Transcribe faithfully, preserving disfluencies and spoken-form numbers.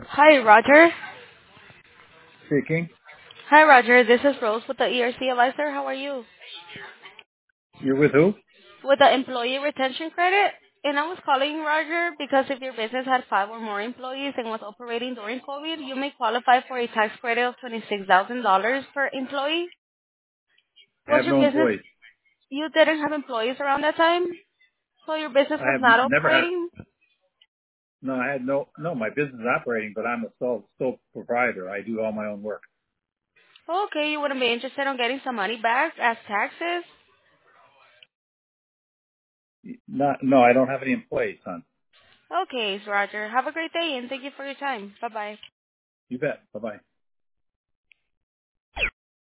Hi, Roger. Speaking. Hi, Roger. This is Rose with the E R C Advisor. How are you? You're with who? With the Employee Retention Credit. And I was calling Roger because if your business had five or more employees and was operating during COVID, you may qualify for a tax credit of twenty-six thousand dollars per employee. I Was have your no business, employees. you didn't have employees around that time? So your business I was have not never had. operating? No, I had no. No, my business is operating, but I'm a sole sole proprietor. I do all my own work. Okay, you wouldn't be interested in getting some money back as taxes? Not. No, I don't have any employees, son. Okay, Roger. Have a great day and thank you for your time. Bye-bye. You bet. Bye bye.